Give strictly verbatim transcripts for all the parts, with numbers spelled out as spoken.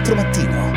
ventiquattro Mattino.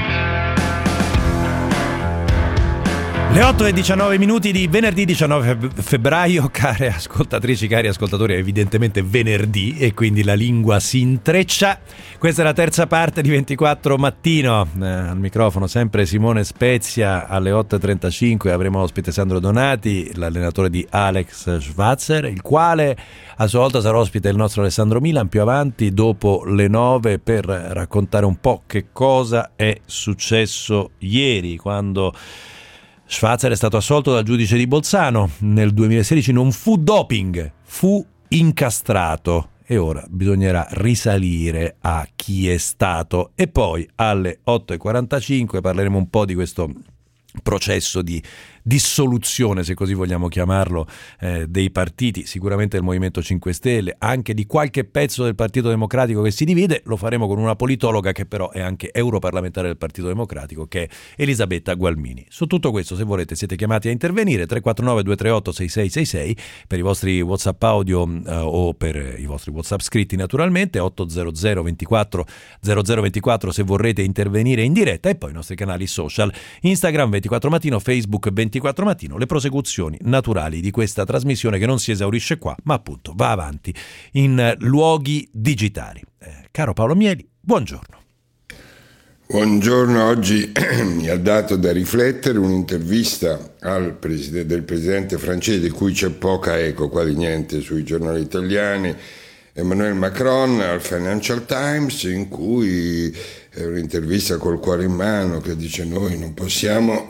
Le otto e diciannove minuti di venerdì diciannove febbraio, care ascoltatrici, cari ascoltatori, è evidentemente venerdì e quindi la lingua si intreccia. Questa è la terza parte di ventiquattro Mattino, eh, al microfono sempre Simone Spezia. Alle otto e trentacinque avremo ospite Sandro Donati, l'allenatore di Alex Schwarzer, il quale a sua volta sarà ospite il nostro Alessandro Milan più avanti dopo le nove per raccontare un po' che cosa è successo ieri, quando Schwarzer è stato assolto dal giudice di Bolzano. Nel duemilasedici non fu doping, fu incastrato e ora bisognerà risalire a chi è stato. E poi alle otto e quarantacinque parleremo un po' di questo processo di dissoluzione, se così vogliamo chiamarlo, eh, dei partiti, sicuramente del Movimento cinque Stelle, anche di qualche pezzo del Partito Democratico che si divide. Lo faremo con una politologa che però è anche europarlamentare del Partito Democratico, che è Elisabetta Gualmini. Su tutto questo, se volete, siete chiamati a intervenire. Tre quattro nove due tre otto sei sei sei sei per i vostri WhatsApp audio eh, o per i vostri WhatsApp scritti, naturalmente otto zero zero ventiquattro zero zero ventiquattro se vorrete intervenire in diretta, e poi i nostri canali social Instagram ventiquattro Mattino, Facebook ventiquattro Mattino, le prosecuzioni naturali di questa trasmissione che non si esaurisce qua, ma appunto va avanti in luoghi digitali. Eh, caro Paolo Mieli, buongiorno. Buongiorno, oggi mi ha dato da riflettere un'intervista al preside, del presidente francese, di cui c'è poca eco, quasi niente sui giornali italiani, Emmanuel Macron, al Financial Times, in cui è un'intervista col cuore in mano, che dice: noi non possiamo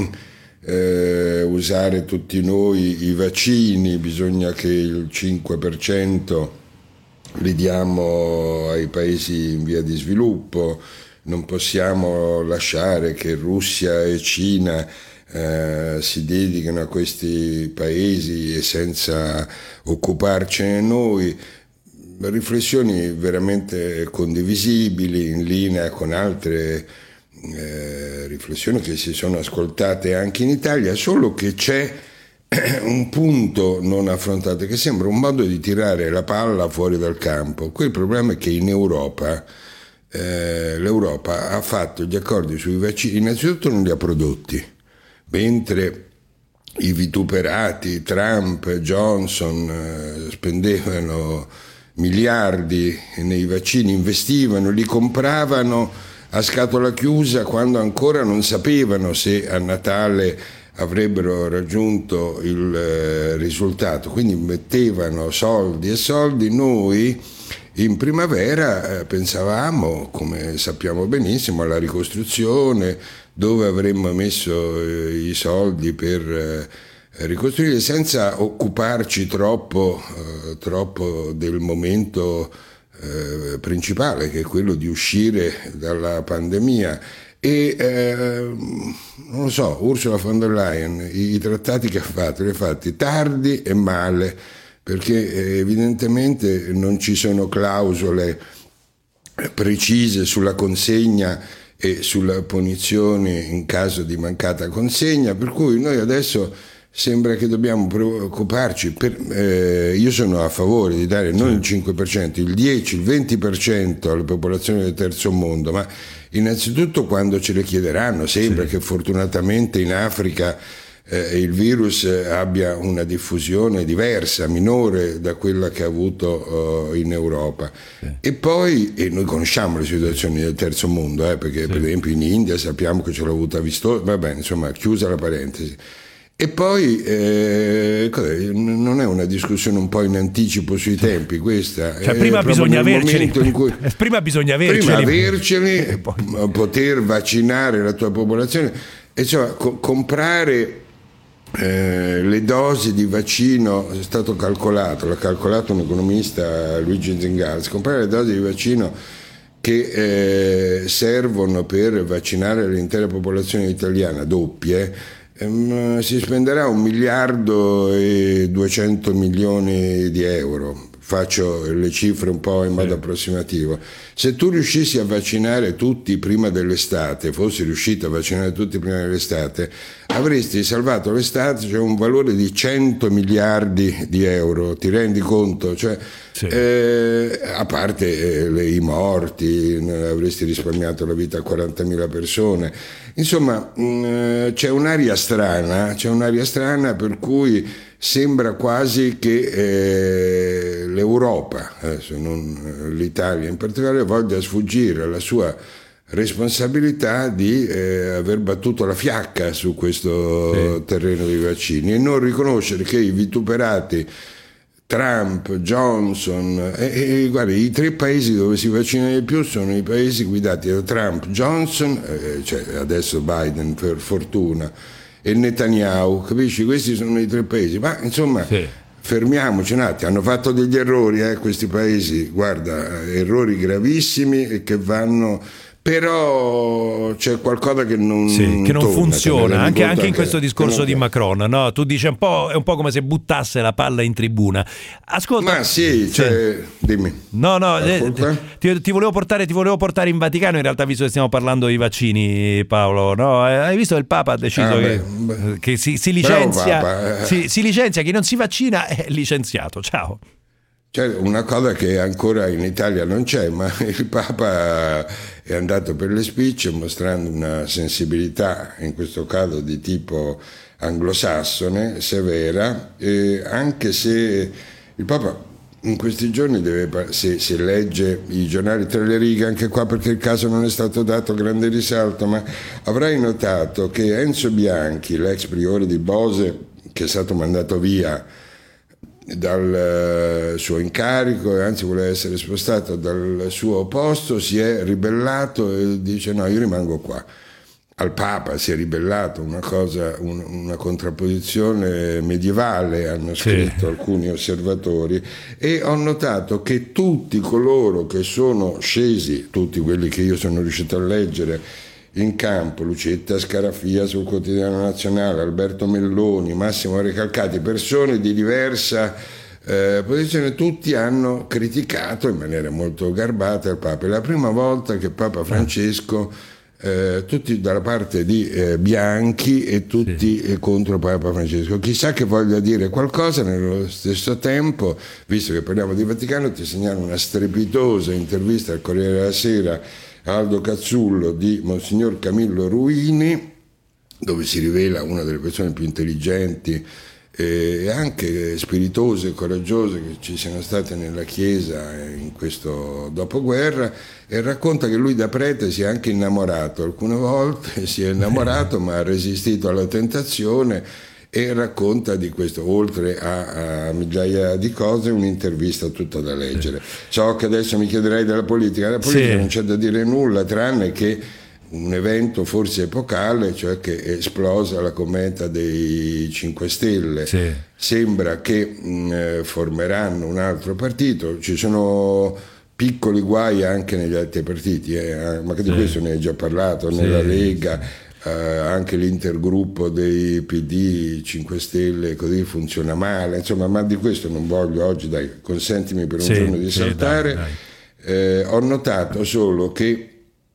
eh, usare tutti noi i vaccini, bisogna che il cinque per cento li diamo ai paesi in via di sviluppo, non possiamo lasciare che Russia e Cina eh, si dedichino a questi paesi e senza occuparcene noi. Riflessioni veramente condivisibili, in linea con altre eh, riflessioni che si sono ascoltate anche in Italia, solo che c'è un punto non affrontato che sembra un modo di tirare la palla fuori dal campo. Qui il problema è che in Europa eh, l'Europa ha fatto gli accordi sui vaccini, innanzitutto non li ha prodotti, mentre i vituperati Trump e Johnson eh, spendevano miliardi nei vaccini, investivano, li compravano a scatola chiusa quando ancora non sapevano se a Natale avrebbero raggiunto il eh, risultato, quindi mettevano soldi e soldi. Noi in primavera eh, pensavamo, come sappiamo benissimo, alla ricostruzione, dove avremmo messo eh, i soldi per eh, ricostruire, senza occuparci troppo, eh, troppo del momento eh, principale, che è quello di uscire dalla pandemia. E eh, non lo so, Ursula von der Leyen, i, i trattati che ha fatto, li ha fatti tardi e male, perché eh, evidentemente non ci sono clausole precise sulla consegna e sulla punizione in caso di mancata consegna, per cui noi adesso sembra che dobbiamo preoccuparci. Per, eh, io sono a favore di dare non il cinque per cento, il dieci, il venti per cento alle popolazioni del terzo mondo, ma innanzitutto quando ce le chiederanno. Sembra sì. che fortunatamente in Africa eh, il virus abbia una diffusione diversa, minore da quella che ha avuto uh, in Europa. Sì. E poi, e noi conosciamo le situazioni del terzo mondo, eh, perché sì. per esempio in India sappiamo che ce l'ha avuta vistosa, va bene, insomma, chiusa la parentesi. E poi eh, non è una discussione un po' in anticipo sui tempi questa? Cioè, prima bisogna averceli, in cui, prima bisogna averceli, prima averceli e poi poter vaccinare la tua popolazione, e cioè co- comprare eh, le dosi di vaccino. È stato calcolato, l'ha calcolato un economista, Luigi Zingares, comprare le dosi di vaccino che eh, servono per vaccinare l'intera popolazione italiana, doppie, si spenderà un miliardo e duecento milioni di euro. faccio le cifre un po' in modo sì. approssimativo, se tu riuscissi a vaccinare tutti prima dell'estate, fossi riuscito a vaccinare tutti prima dell'estate, avresti salvato l'estate, cioè un valore di cento miliardi di euro, ti rendi conto? Cioè, sì. eh, a parte eh, le, i morti, avresti risparmiato la vita a quarantamila persone, insomma mh, c'è un'aria strana, c'è un'aria strana per cui sembra quasi che eh, l'Europa, adesso non l'Italia in particolare, voglia sfuggire alla sua responsabilità di eh, aver battuto la fiacca su questo sì. terreno dei vaccini e non riconoscere che i vituperati Trump, Johnson e, e guarda, i tre paesi dove si vaccina di più sono i paesi guidati da Trump, Johnson, eh, cioè adesso Biden per fortuna, e Netanyahu, capisci? Questi sono i tre paesi, ma insomma sì. fermiamoci un attimo, hanno fatto degli errori eh, questi paesi, guarda, errori gravissimi e che vanno, però c'è qualcosa che non, sì, che non torna, funziona, anche, anche in questo discorso non... di Macron, no? Tu dici un po', è un po' come se buttasse la palla in tribuna. Ascolta, ma sì, cioè, sì. dimmi. No, no, eh, ti, ti, volevo portare, ti volevo portare in Vaticano, in realtà, visto che stiamo parlando di vaccini, Paolo, no? Hai visto che il Papa ha deciso ah, che, beh, che si, si licenzia, si, si licenzia, chi non si vaccina è licenziato. Ciao. C'è una cosa che ancora in Italia non c'è, ma il Papa è andato per le spicce mostrando una sensibilità, in questo caso di tipo anglosassone, severa, e anche se il Papa in questi giorni deve, se, se legge i giornali tra le righe, anche qua perché il caso non è stato dato grande risalto, ma avrai notato che Enzo Bianchi, l'ex priore di Bose, che è stato mandato via dal suo incarico e anzi voleva essere spostato dal suo posto, si è ribellato e dice no, io rimango qua. Al Papa si è ribellato, una cosa, un, una contrapposizione medievale, hanno scritto sì. alcuni osservatori, e ho notato che tutti coloro che sono scesi, tutti quelli che io sono riuscito a leggere in campo, Lucetta Scarafia sul Quotidiano Nazionale, Alberto Melloni, Massimo Recalcati, persone di diversa eh, posizione, tutti hanno criticato in maniera molto garbata il Papa. È la prima volta che Papa Francesco, eh, tutti dalla parte di eh, Bianchi e tutti sì. contro Papa Francesco. Chissà che voglia dire qualcosa. Nello stesso tempo, visto che parliamo di Vaticano, ti segnalo una strepitosa intervista al Corriere della Sera Aldo Cazzullo di Monsignor Camillo Ruini, dove si rivela una delle persone più intelligenti e anche spiritose e coraggiose che ci siano state nella Chiesa in questo dopoguerra, e racconta che lui da prete si è anche innamorato alcune volte, si è innamorato ma ha resistito alla tentazione, e racconta di questo, oltre a, a migliaia di cose, un'intervista tutta da leggere. So che adesso mi chiederai della politica, la politica sì. non c'è da dire nulla, tranne che un evento forse epocale, cioè che è esplosa la cometa dei cinque Stelle. Sì. Sembra che mh, formeranno un altro partito, ci sono piccoli guai anche negli altri partiti, eh, ma che di sì. questo ne hai già parlato, sì. nella Lega. Uh, anche l'intergruppo dei P D cinque Stelle così funziona male, insomma, ma di questo non voglio oggi, dai, consentimi per un sì, giorno di sì, saltare. Dai, dai. Eh, ho notato solo che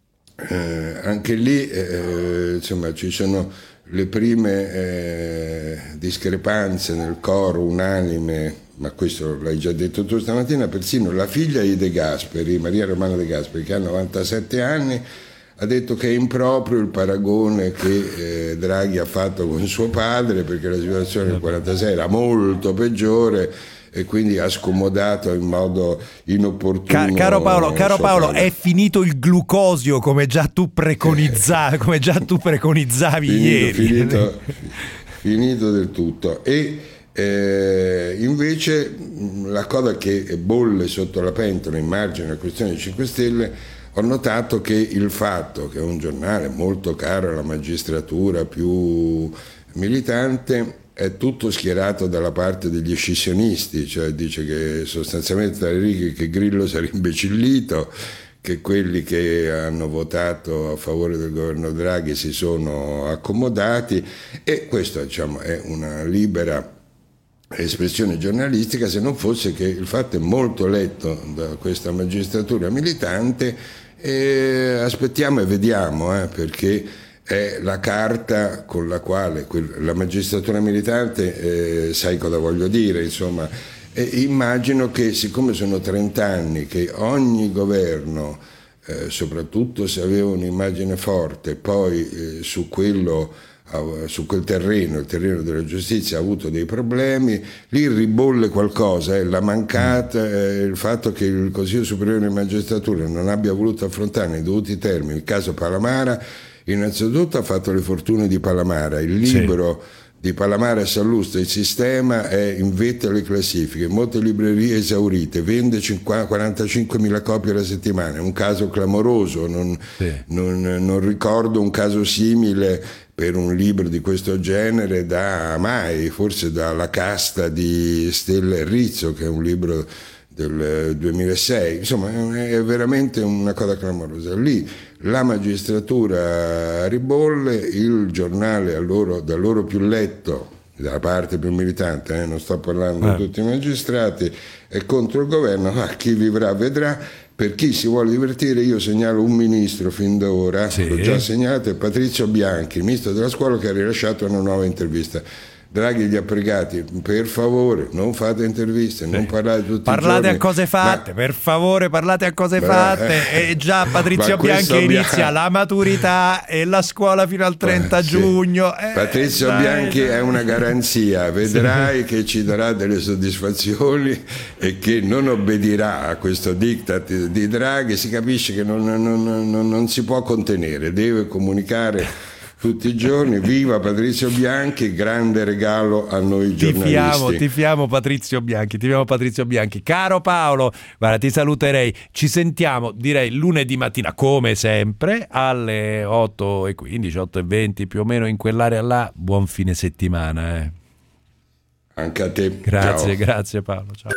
eh, anche lì eh, insomma ci sono le prime eh, discrepanze nel coro unanime, ma questo l'hai già detto tu stamattina, persino la figlia di De Gasperi, Maria Romana De Gasperi, che ha novantasette anni, ha detto che è improprio il paragone che eh, Draghi ha fatto con suo padre, perché la situazione del quarantasei era molto peggiore e quindi ha scomodato in modo inopportuno. Car- caro Paolo, caro Paolo padre. È finito il glucosio come già tu preconizzavi, eh. come già tu preconizzavi finito, ieri. Finito, finito del tutto. E eh, invece la cosa che bolle sotto la pentola in margine alla questione dei cinque Stelle, ho notato che il Fatto, che è un giornale molto caro alla magistratura più militante, è tutto schierato dalla parte degli scissionisti, cioè dice che sostanzialmente tra le righe che Grillo sarà imbecillito, che quelli che hanno votato a favore del governo Draghi si sono accomodati, e questo, diciamo, è una libera espressione giornalistica, se non fosse che il fatto è molto letto da questa magistratura militante, e aspettiamo e vediamo, eh, perché è la carta con la quale la magistratura militante, eh, sai cosa voglio dire, insomma, e immagino che siccome sono trenta anni che ogni governo, eh, soprattutto se aveva un'immagine forte, poi eh, su quello su quel terreno, il terreno della giustizia, ha avuto dei problemi, lì ribolle qualcosa, eh, la mancata, eh, il fatto che il Consiglio Superiore di Magistratura non abbia voluto affrontare nei dovuti termini il caso Palamara, innanzitutto ha fatto le fortune di Palamara, il libro sì. di Palamara Sallusta, il sistema è in vetta alle classifiche, molte librerie esaurite, vende quarantacinquemila copie alla settimana, è un caso clamoroso, non, sì. non, non ricordo un caso simile per un libro di questo genere da mai, forse dalla casta di Stella e Rizzo, che è un libro del duemilasei, insomma è veramente una cosa clamorosa. Lì la magistratura ribolle, il giornale a loro, da loro più letto, dalla parte più militante, eh, non sto parlando eh. di tutti i magistrati, è contro il governo, ma chi vivrà vedrà. Per chi si vuole divertire, io segnalo un ministro fin da ora, sì. l'ho già segnalato, è Patrizio Bianchi, il ministro della scuola, che ha rilasciato una nuova intervista. Draghi gli ha pregati, per favore non fate interviste, sì. non parlate tutti parlate i giorni, a cose fatte, ma... per favore parlate a cose Beh, fatte e già Patrizio Bianchi inizia Bianchi... la maturità e la scuola fino al trenta sì. giugno eh, Patrizio dai, Bianchi dai. è una garanzia, vedrai sì. che ci darà delle soddisfazioni e che non obbedirà a questo diktat di Draghi, si capisce che non, non, non, non si può contenere, deve comunicare tutti i giorni. Viva Patrizio Bianchi, grande regalo a noi giornalisti. Tifiamo, tifiamo Patrizio Bianchi, tifiamo Patrizio Bianchi. Caro Paolo, guarda, ti saluterei. Ci sentiamo, direi, lunedì mattina, come sempre, alle otto e quindici, otto e venti, più o meno in quell'area là. Buon fine settimana. Eh. Anche a te. Grazie, ciao. grazie Paolo. Ciao.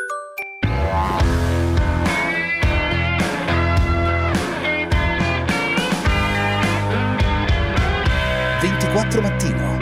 ventiquattro Mattino.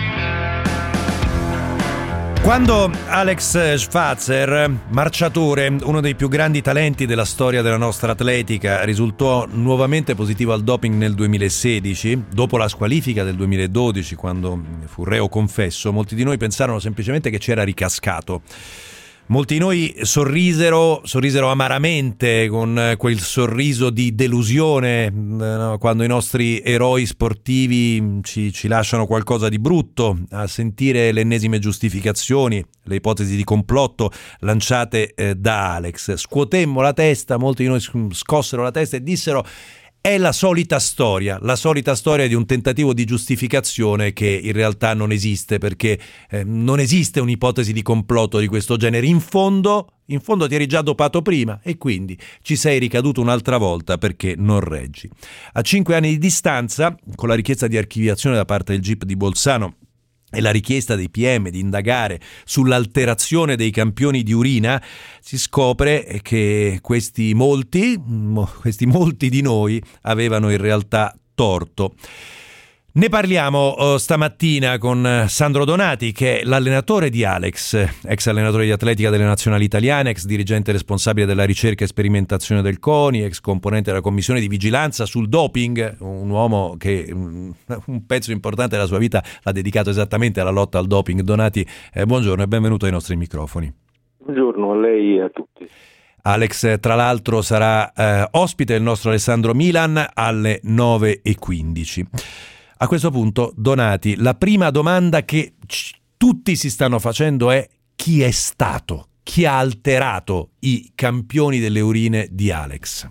Quando Alex Schwarzer, marciatore, uno dei più grandi talenti della storia della nostra atletica, risultò nuovamente positivo al doping nel duemilasedici, dopo la squalifica del duemiladodici, quando fu reo confesso, molti di noi pensarono semplicemente che c'era ricascato. Molti di noi sorrisero, sorrisero amaramente, con quel sorriso di delusione, no? Quando i nostri eroi sportivi ci, ci lasciano qualcosa di brutto, a sentire le ennesime giustificazioni, le ipotesi di complotto lanciate eh, da Alex. Scuotemmo la testa, molti di noi scossero la testa e dissero: è la solita storia, la solita storia di un tentativo di giustificazione che in realtà non esiste, perché eh, non esiste un'ipotesi di complotto di questo genere. In fondo, in fondo ti eri già dopato prima e quindi ci sei ricaduto un'altra volta perché non reggi. A cinque anni di distanza, con la richiesta di archiviazione da parte del G I P di Bolzano e la richiesta dei P M di indagare sull'alterazione dei campioni di urina, si scopre che questi molti, questi molti di noi avevano in realtà torto. Ne parliamo uh, stamattina con Sandro Donati, che è l'allenatore di Alex, ex allenatore di atletica delle nazionali italiane, ex dirigente responsabile della ricerca e sperimentazione del CONI, ex componente della commissione di vigilanza sul doping, un uomo che um, un pezzo importante della sua vita l'ha dedicato esattamente alla lotta al doping. Donati, eh, buongiorno e benvenuto ai nostri microfoni. Buongiorno a lei e a tutti. Alex, tra l'altro, sarà eh, ospite del nostro Alessandro Milan alle nove e quindici. A questo punto, Donati, la prima domanda che c- tutti si stanno facendo è: chi è stato, chi ha alterato i campioni delle urine di Alex?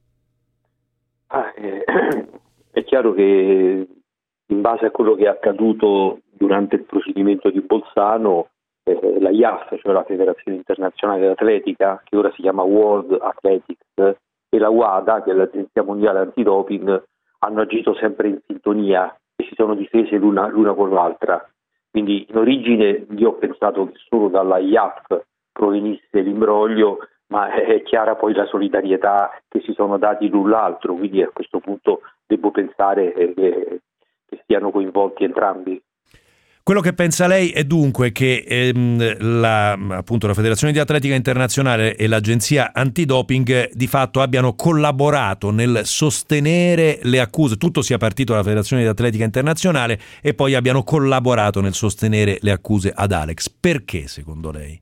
Ah, eh, è chiaro che in base a quello che è accaduto durante il procedimento di Bolzano, eh, la I A F, cioè la Federazione Internazionale dell'Atletica, che ora si chiama World Athletics, e la WADA, che è l'Agenzia Mondiale Antidoping, hanno agito sempre in sintonia e si sono difese l'una, l'una con l'altra. Quindi in origine io ho pensato che solo dalla I A F provenisse l'imbroglio, ma è chiara poi la solidarietà che si sono dati l'un l'altro, quindi a questo punto devo pensare che, che siano coinvolti entrambi. Quello che pensa lei è dunque che ehm, la, appunto, la Federazione di Atletica Internazionale e l'Agenzia Antidoping di fatto abbiano collaborato nel sostenere le accuse, tutto sia partito dalla Federazione di Atletica Internazionale e poi abbiano collaborato nel sostenere le accuse ad Alex. Perché secondo lei?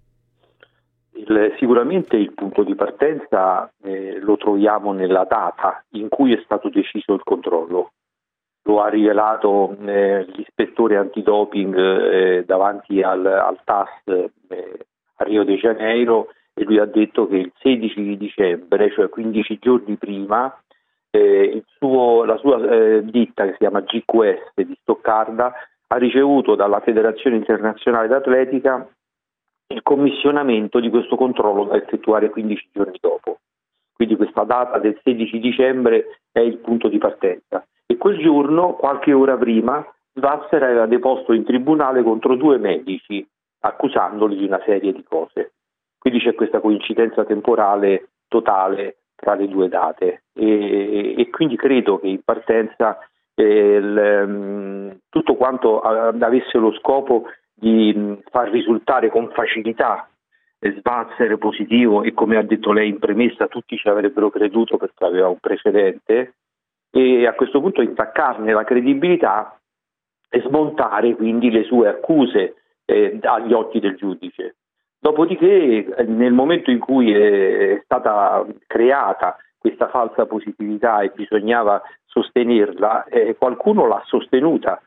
Il, sicuramente il punto di partenza eh, lo troviamo nella data in cui è stato deciso il controllo. Lo ha rivelato eh, l'ispettore antidoping eh, davanti al, al T A S eh, a Rio de Janeiro, e lui ha detto che il sedici di dicembre, cioè quindici giorni prima, eh, il suo, la sua eh, ditta, che si chiama G Q S di Stoccarda, ha ricevuto dalla Federazione Internazionale d'Atletica il commissionamento di questo controllo da effettuare quindici giorni dopo. Quindi questa data del sedici dicembre è il punto di partenza. E quel giorno, qualche ora prima, Svazzer aveva deposto in tribunale contro due medici, accusandoli di una serie di cose. Quindi c'è questa coincidenza temporale totale tra le due date. E, e quindi credo che in partenza eh, il, tutto quanto avesse lo scopo di far risultare con facilità Svazzer positivo, e come ha detto lei in premessa tutti ci avrebbero creduto perché aveva un precedente, e a questo punto intaccarne la credibilità e smontare quindi le sue accuse eh, agli occhi del giudice. Dopodiché nel momento in cui è stata creata questa falsa positività e bisognava sostenerla, eh, qualcuno l'ha sostenuta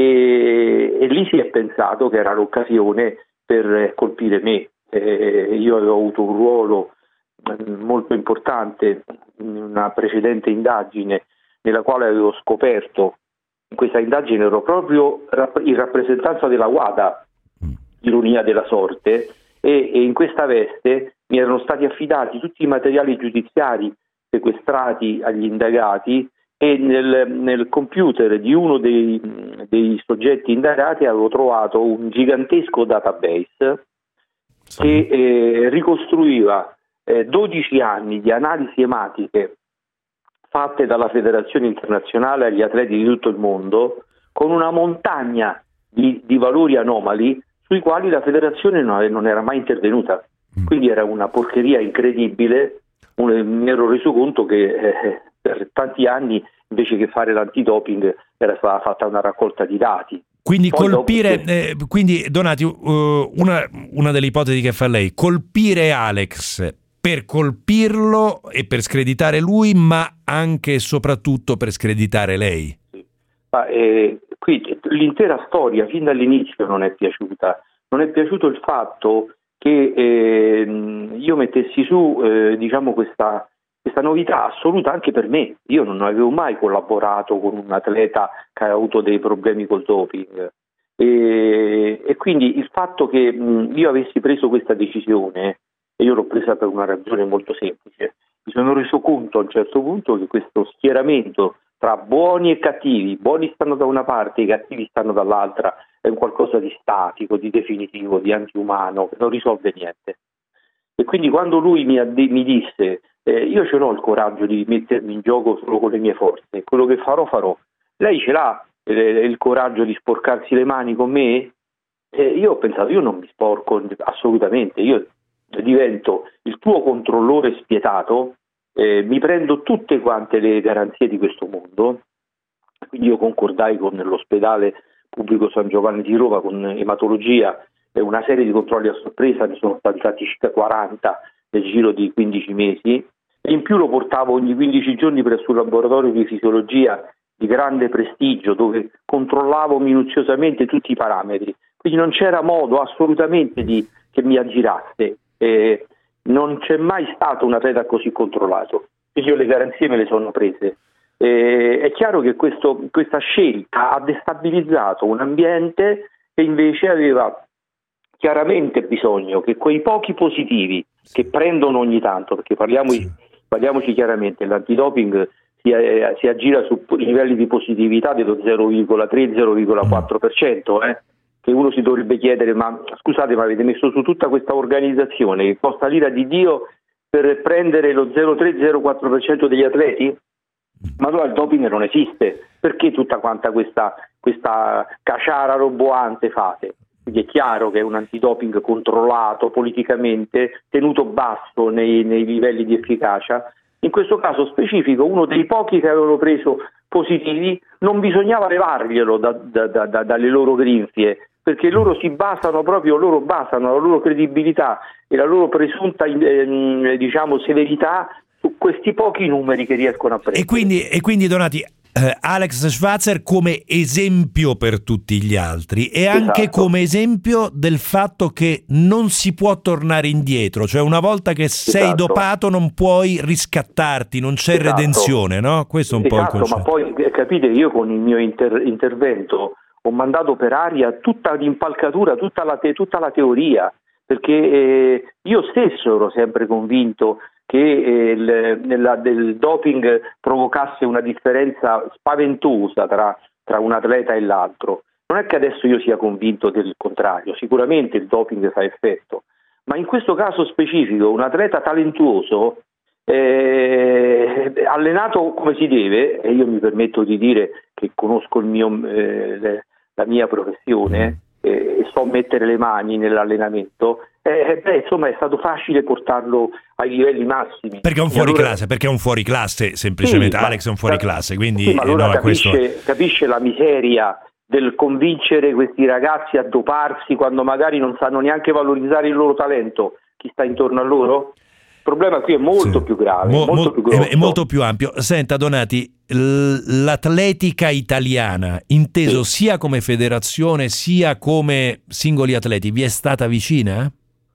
e, e lì si è pensato che era l'occasione per colpire me. Eh, io avevo avuto un ruolo molto importante in una precedente indagine nella quale avevo scoperto, in questa indagine ero proprio in rappresentanza della WADA, ironia della sorte, e, e in questa veste mi erano stati affidati tutti i materiali giudiziari sequestrati agli indagati, e nel, nel computer di uno dei, dei soggetti indagati avevo trovato un gigantesco database che eh, ricostruiva eh, dodici anni di analisi ematiche fatte dalla Federazione Internazionale agli atleti di tutto il mondo, con una montagna di, di valori anomali sui quali la federazione non, non era mai intervenuta. Quindi era una porcheria incredibile. Un, mi ero reso conto che eh, per tanti anni invece che fare l'antidoping era stata fatta una raccolta di dati. Quindi Poi colpire, dopo... eh, quindi Donati, uh, una, una delle ipotesi che fa lei, colpire Alex per colpirlo e per screditare lui, ma anche e soprattutto per screditare lei. Sì. Ma, eh, qui l'intera storia fin dall'inizio non è piaciuta. Non è piaciuto il fatto che eh, io mettessi su eh, diciamo questa, questa novità assoluta anche per me. Io non avevo mai collaborato con un atleta che ha avuto dei problemi col doping. E, e quindi il fatto che mh, io avessi preso questa decisione, e io l'ho presa per una ragione molto semplice, mi sono reso conto a un certo punto che questo schieramento tra buoni e cattivi, i buoni stanno da una parte e i cattivi stanno dall'altra, è un qualcosa di statico, di definitivo, di antiumano, che non risolve niente. E quindi quando lui mi, mi disse eh, io ce l'ho il coraggio di mettermi in gioco solo con le mie forze, quello che farò farò, lei ce l'ha eh, il coraggio di sporcarsi le mani con me? Eh, io ho pensato, io non mi sporco assolutamente, io divento il tuo controllore spietato, eh, mi prendo tutte quante le garanzie di questo mondo. Quindi io concordai con l'ospedale pubblico San Giovanni di Roma, con ematologia, e una serie di controlli a sorpresa, ne sono stati fatti circa quaranta nel giro di quindici mesi, e in più lo portavo ogni quindici giorni presso un laboratorio di fisiologia di grande prestigio dove controllavo minuziosamente tutti i parametri, quindi non c'era modo assolutamente di che mi aggirasse. Eh, non c'è mai stato un atleta così controllato, quindi io le garanzie me le sono prese. Eh, è chiaro che questo, questa scelta ha destabilizzato un ambiente che invece aveva chiaramente bisogno che quei pochi positivi che prendono ogni tanto, perché parliamoci, parliamoci chiaramente, l'antidoping si, eh, si aggira su livelli di positività dello zero virgola tre zero virgola quattro per cento, eh, che uno si dovrebbe chiedere, ma scusate, ma avete messo su tutta questa organizzazione che costa l'ira di Dio per prendere lo zero virgola tre zero quattro per cento degli atleti? Ma allora il doping non esiste, perché tutta quanta questa questa caciara roboante fate. Quindi è chiaro che è un antidoping controllato politicamente, tenuto basso nei, nei livelli di efficacia. In questo caso specifico, uno dei pochi che avevano preso positivi, non bisognava levarglielo da, da, da, da, dalle loro grinfie, perché loro si basano proprio, loro basano la loro credibilità e la loro presunta eh, diciamo severità su questi pochi numeri che riescono a prendere. E quindi, e quindi Donati, eh, Alex Schwarzer come esempio per tutti gli altri e anche Esatto. come esempio del fatto che non si può tornare indietro, cioè una volta che sei Esatto. dopato non puoi riscattarti, non c'è Esatto. redenzione, no? Questo è un Esatto, po' il concetto. ma poi eh, capite, io con il mio inter- intervento ho mandato per aria tutta l'impalcatura, tutta la, te- tutta la teoria, perché eh, io stesso ero sempre convinto che eh, il, nella, del doping provocasse una differenza spaventosa tra, tra un atleta e l'altro. Non è che adesso io sia convinto del contrario, sicuramente il doping fa effetto, ma in questo caso specifico un atleta talentuoso, eh, allenato come si deve, e io mi permetto di dire che conosco il mio, eh, le, la mia professione e eh, so mettere le mani nell'allenamento, eh, beh, insomma è stato facile portarlo ai livelli massimi. Perché è un E allora- fuoriclasse, perché è un fuoriclasse, semplicemente Sì, ma- Alex è un fuoriclasse, quindi sì, ma allora no, capisce, questo... capisce la miseria del convincere questi ragazzi a doparsi quando magari non sanno neanche valorizzare il loro talento, chi sta intorno a loro? Il problema qui è molto Sì. più grave, Mo- molto mo- più grosso. è, è molto più ampio. Senta Donati, l- l'atletica italiana, inteso Sì. sia come federazione sia come singoli atleti, vi è stata vicina?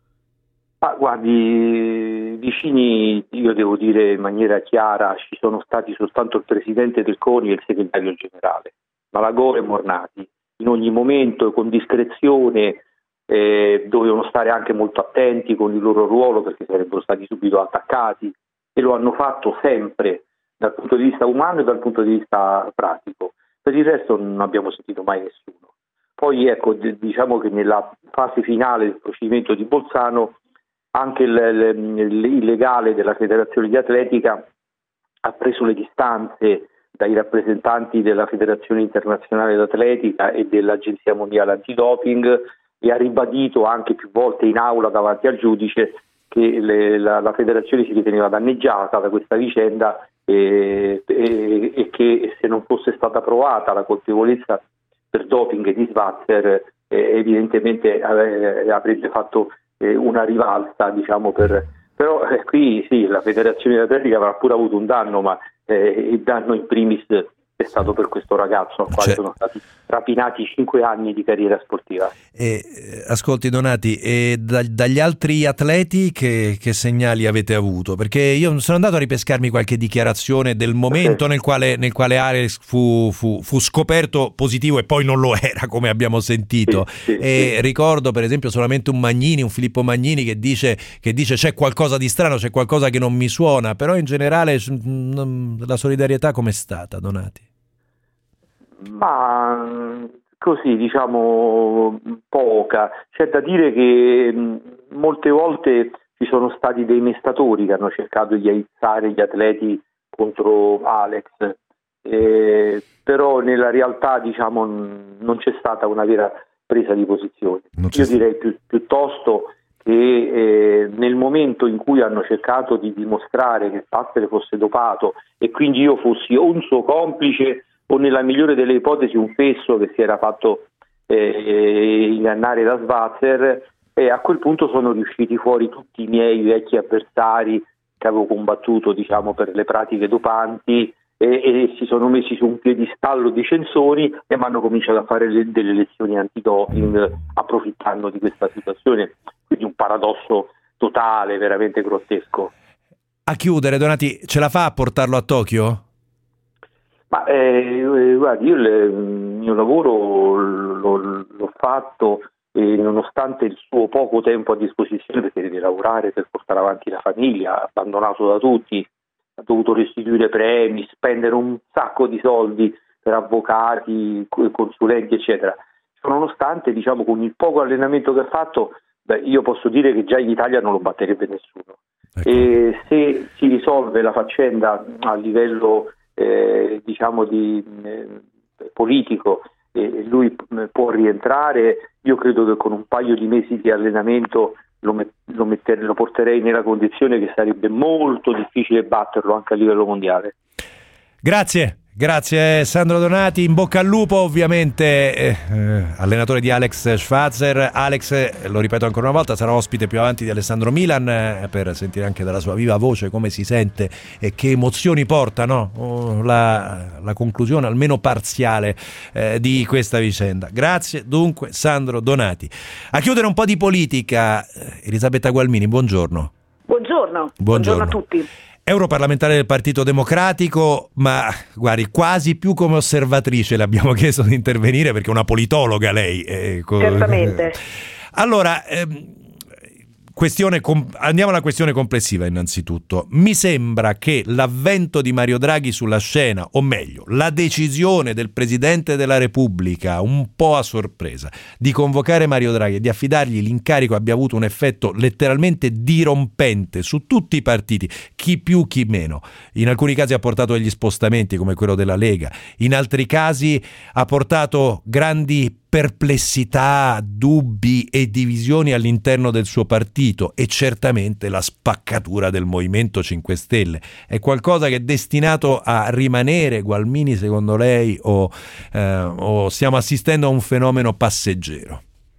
Ah, guardi, vicini, io devo dire in maniera chiara, ci sono stati soltanto il presidente del CONI e il segretario generale, Malagò e Mornati, in ogni momento con discrezione. Eh, dovevano stare anche molto attenti con il loro ruolo perché sarebbero stati subito attaccati e lo hanno fatto sempre dal punto di vista umano e dal punto di vista pratico. Per il resto non abbiamo sentito mai nessuno. Poi ecco, d- diciamo che nella fase finale del procedimento di Bolzano anche il, il, il legale della Federazione di Atletica ha preso le distanze dai rappresentanti della Federazione Internazionale d'Atletica e dell'Agenzia Mondiale Antidoping e ha ribadito anche più volte in aula davanti al giudice che le, la, la federazione si riteneva danneggiata da questa vicenda e, e, e che se non fosse stata provata la colpevolezza per doping di Schwarzer eh, evidentemente eh, avrebbe fatto eh, una rivalsa, diciamo, per però eh, qui sì, la federazione atletica avrà pure avuto un danno, ma eh, il danno in primis è stato per questo ragazzo al quale Cioè, sono stati rapinati cinque anni di carriera sportiva. Eh, ascolti Donati, e da, dagli altri atleti che, che segnali avete avuto? Perché io sono andato a ripescarmi qualche dichiarazione del momento nel quale, nel quale Alex fu, fu, fu scoperto positivo e poi non lo era, come abbiamo sentito. Sì, sì, e sì. ricordo per esempio solamente un Magnini, un Filippo Magnini che dice, che dice c'è qualcosa di strano, c'è qualcosa che non mi suona, però in generale mh, la solidarietà com'è stata, Donati? Ma così, diciamo, poca. C'è da dire che mh, molte volte ci sono stati dei mestatori che hanno cercato di aizzare gli atleti contro Alex, eh, però nella realtà, diciamo, non c'è stata una vera presa di posizione. Io direi più, piuttosto che eh, nel momento in cui hanno cercato di dimostrare che Schwarzer fosse dopato e quindi io fossi o un suo complice o nella migliore delle ipotesi un fesso che si era fatto eh, ingannare da Schwarzer, e a quel punto sono riusciti fuori tutti i miei vecchi avversari che avevo combattuto, diciamo, per le pratiche dopanti e, e si sono messi su un piedistallo di censori e mi hanno cominciato a fare le, delle lezioni antidoping approfittando di questa situazione, quindi un paradosso totale, veramente grottesco. A chiudere, Donati, ce la fa a portarlo a Tokyo? Ma eh, guardi, io il, il mio lavoro l'ho, l'ho fatto e nonostante il suo poco tempo a disposizione, perché deve lavorare per portare avanti la famiglia, abbandonato da tutti, ha dovuto restituire premi, spendere un sacco di soldi per avvocati, consulenti, eccetera. Nonostante, diciamo, con il poco allenamento che ha fatto, beh, io posso dire che già in Italia non lo batterebbe nessuno. Ecco. E se si risolve la faccenda a livello Eh, diciamo di eh, politico e lui può rientrare. Io credo che con un paio di mesi di allenamento lo, met- lo, metter- lo porterei nella condizione che sarebbe molto difficile batterlo anche a livello mondiale. Grazie. Grazie Sandro Donati, in bocca al lupo ovviamente, eh, allenatore di Alex Schwarzer. Alex, eh, lo ripeto ancora una volta, sarà ospite più avanti di Alessandro Milan eh, per sentire anche dalla sua viva voce come si sente e che emozioni porta, no? oh, la, la conclusione almeno parziale eh, di questa vicenda. Grazie dunque Sandro Donati. A chiudere un po' di politica, Elisabetta Gualmini, buongiorno. Buongiorno, buongiorno, buongiorno a tutti. Europarlamentare del Partito Democratico, ma guardi, quasi più come osservatrice le abbiamo chiesto di intervenire perché è una politologa lei. Eh, co- Certamente. Allora, ehm, questione com- andiamo alla questione complessiva innanzitutto. Mi sembra che l'avvento di Mario Draghi sulla scena, o meglio, la decisione del Presidente della Repubblica, un po' a sorpresa, di convocare Mario Draghi e di affidargli l'incarico abbia avuto un effetto letteralmente dirompente su tutti i partiti, chi più chi meno. In alcuni casi ha portato degli spostamenti come quello della Lega, in altri casi ha portato grandi perplessità, dubbi e divisioni all'interno del suo partito e certamente la spaccatura del Movimento cinque Stelle. È qualcosa che è destinato a rimanere, Gualmini, secondo lei, o, eh, o stiamo assistendo a un fenomeno passeggero?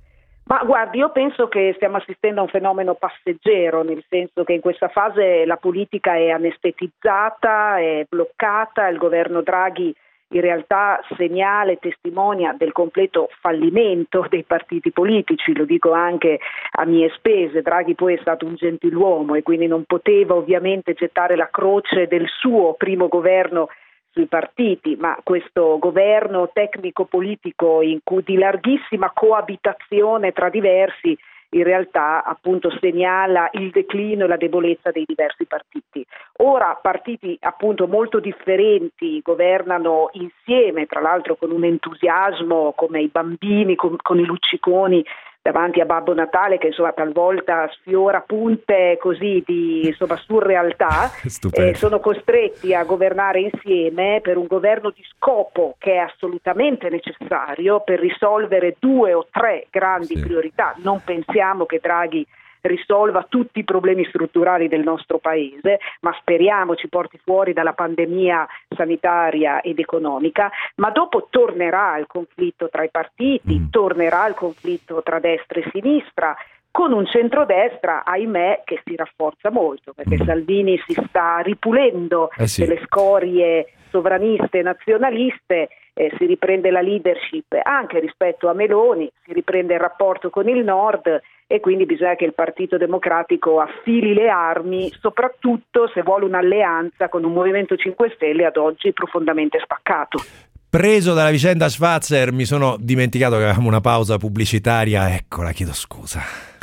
Ma guardi, io penso che stiamo assistendo a un fenomeno passeggero, nel senso che in questa fase la politica è anestetizzata, è bloccata, il governo Draghi in realtà segnala e testimonia del completo fallimento dei partiti politici, lo dico anche a mie spese. Draghi poi è stato un gentiluomo e quindi non poteva ovviamente gettare la croce del suo primo governo sui partiti, ma questo governo tecnico-politico in cui di larghissima coabitazione tra diversi in realtà appunto segnala il declino e la debolezza dei diversi partiti. Ora partiti appunto molto differenti governano insieme, tra l'altro con un entusiasmo come i bambini con, con i lucciconi davanti a Babbo Natale, che insomma talvolta sfiora punte così di insomma surrealtà. eh, sono costretti a governare insieme per un governo di scopo che è assolutamente necessario per risolvere due o tre grandi sì. priorità. Non pensiamo che Draghi risolva tutti i problemi strutturali del nostro paese, ma speriamo ci porti fuori dalla pandemia sanitaria ed economica, ma dopo tornerà il conflitto tra i partiti, mm. tornerà il conflitto tra destra e sinistra, con un centrodestra, ahimè, che si rafforza molto, perché mm. Salvini si sta ripulendo eh sì. delle scorie sovraniste e nazionaliste, eh, si riprende la leadership anche rispetto a Meloni, si riprende il rapporto con il Nord e quindi bisogna che il Partito Democratico affili le armi, soprattutto se vuole un'alleanza con un Movimento cinque Stelle ad oggi profondamente spaccato. Preso dalla vicenda Schwarzer, mi sono dimenticato che avevamo una pausa pubblicitaria, eccola, chiedo scusa.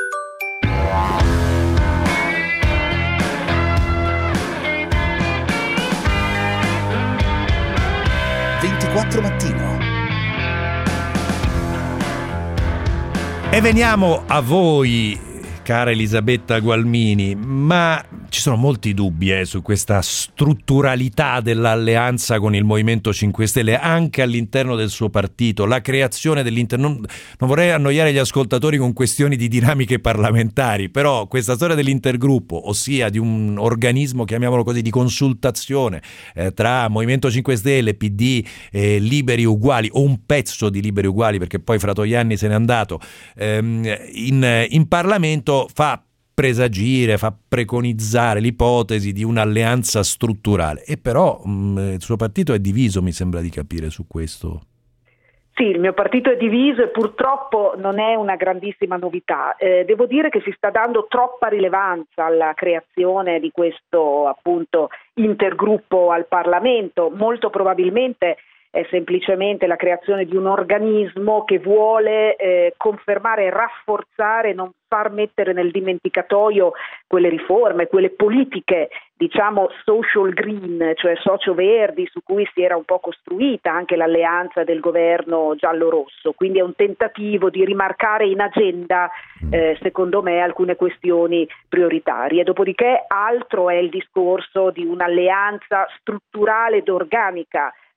ventiquattro Mattino. E veniamo a voi, cara Elisabetta Gualmini, ma ci sono molti dubbi eh, su questa strutturalità dell'alleanza con il Movimento cinque Stelle anche all'interno del suo partito, la creazione dell'inter... Non, non vorrei annoiare gli ascoltatori con questioni di dinamiche parlamentari, però questa storia dell'intergruppo, ossia di un organismo, chiamiamolo così, di consultazione eh, tra Movimento cinque Stelle, P D, eh, Liberi Uguali, o un pezzo di Liberi Uguali, perché poi Fratoianni se n'è andato, ehm, in, in Parlamento fa presagire, fa preconizzare l'ipotesi di un'alleanza strutturale e però mh, il suo partito è diviso, mi sembra di capire, su questo. Sì, il mio partito è diviso e purtroppo non è una grandissima novità. Eh, devo dire che si sta dando troppa rilevanza alla creazione di questo appunto intergruppo al Parlamento, molto probabilmente è semplicemente la creazione di un organismo che vuole eh, confermare e rafforzare, non far mettere nel dimenticatoio quelle riforme, quelle politiche, diciamo social green, cioè socio-verdi, su cui si era un po' costruita anche l'alleanza del governo giallo-rosso. Quindi è un tentativo di rimarcare in agenda, eh, secondo me, alcune questioni prioritarie. Dopodiché altro è il discorso di un'alleanza strutturale ed organica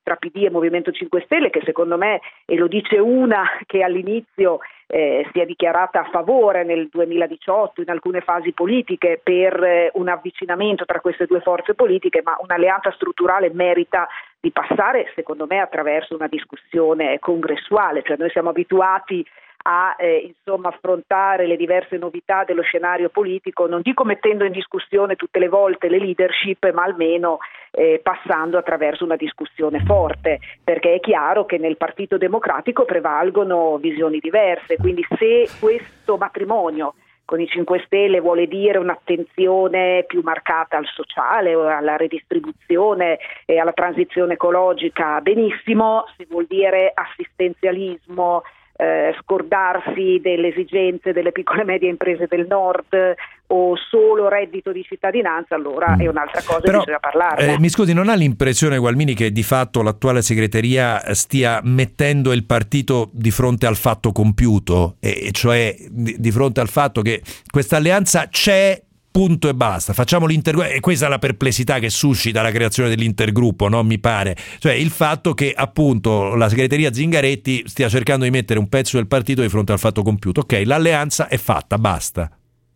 tra P D e Movimento cinque Stelle, che secondo me, e lo dice una che all'inizio eh, si è dichiarata a favore nel duemiladiciotto in alcune fasi politiche per eh, un avvicinamento tra queste due forze politiche, ma un'alleanza strutturale merita di passare secondo me attraverso una discussione congressuale, cioè noi siamo abituati a eh, insomma affrontare le diverse novità dello scenario politico, non dico mettendo in discussione tutte le volte le leadership, ma almeno eh, passando attraverso una discussione forte, perché è chiaro che nel Partito Democratico prevalgono visioni diverse, quindi se questo matrimonio con i cinque Stelle vuole dire un'attenzione più marcata al sociale, alla redistribuzione e alla transizione ecologica, benissimo, se vuol dire assistenzialismo, Eh, scordarsi delle esigenze delle piccole e medie imprese del nord o solo reddito di cittadinanza, allora è un'altra cosa. Però, bisogna parlarne. Eh, mi scusi, non ha l'impressione, Gualmini, che di fatto l'attuale segreteria stia mettendo il partito di fronte al fatto compiuto, e cioè di, di fronte al fatto che questa alleanza c'è, punto e basta, facciamo l'intergruppo? E questa è la perplessità che suscita la creazione dell'intergruppo, no? Mi pare, cioè il fatto che appunto la segreteria Zingaretti stia cercando di mettere un pezzo del partito di fronte al fatto compiuto. Ok, l'alleanza è fatta, basta.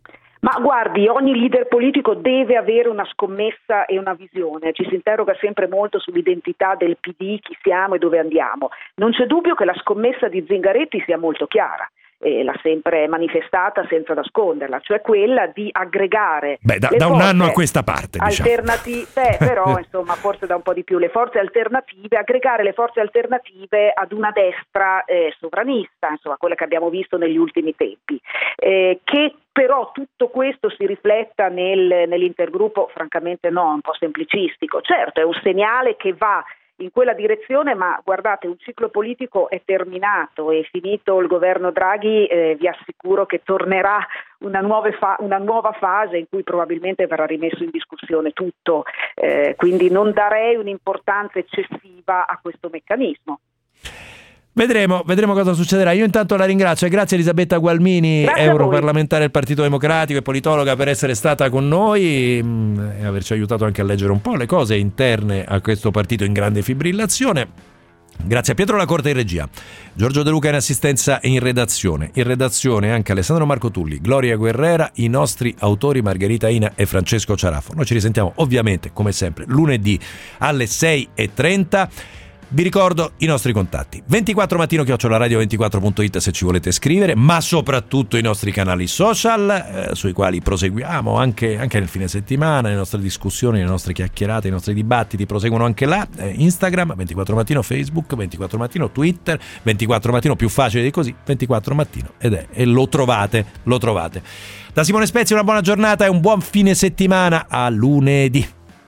Ma guardi, ogni leader politico deve avere una scommessa e una visione, ci si interroga sempre molto sull'identità del P D, chi siamo e dove andiamo. Non c'è dubbio che la scommessa di Zingaretti sia molto chiara. E l'ha sempre manifestata senza nasconderla, cioè quella di aggregare Beh, da, le da un forze anno a questa parte, alternative, diciamo. Però insomma forse da un po' di più, le forze alternative, aggregare le forze alternative ad una destra eh, sovranista, insomma quella che abbiamo visto negli ultimi tempi, eh, che però tutto questo si rifletta nel, nell'intergruppo, francamente no, un po' semplicistico. Certo, è un segnale che va in quella direzione, ma guardate, un ciclo politico è terminato, è finito il governo Draghi, eh, vi assicuro che tornerà una nuova, fa- una nuova fase in cui probabilmente verrà rimesso in discussione tutto, eh, quindi non darei un'importanza eccessiva a questo meccanismo. Vedremo, vedremo cosa succederà. Io intanto la ringrazio e grazie Elisabetta Gualmini, grazie europarlamentare del Partito Democratico e politologa, per essere stata con noi e averci aiutato anche a leggere un po' le cose interne a questo partito in grande fibrillazione. Grazie a Pietro Lacorte in regia, Giorgio De Luca in assistenza e in redazione. In redazione anche Alessandro Marco Tulli, Gloria Guerrera, i nostri autori Margherita Ina e Francesco Ciaraffo. Noi ci risentiamo ovviamente come sempre lunedì alle sei e trenta. Vi ricordo i nostri contatti: ventiquattro mattino chiocciola radio ventiquattro punto it se ci volete scrivere, ma soprattutto i nostri canali social eh, sui quali proseguiamo anche, anche nel fine settimana, le nostre discussioni, le nostre chiacchierate, i nostri dibattiti proseguono anche là. eh, Instagram ventiquattro mattino, Facebook ventiquattro mattino, Twitter ventiquattro mattino, più facile di così, ventiquattro mattino, ed è e lo trovate, lo trovate. Da Simone Spezia una buona giornata e un buon fine settimana, a lunedì.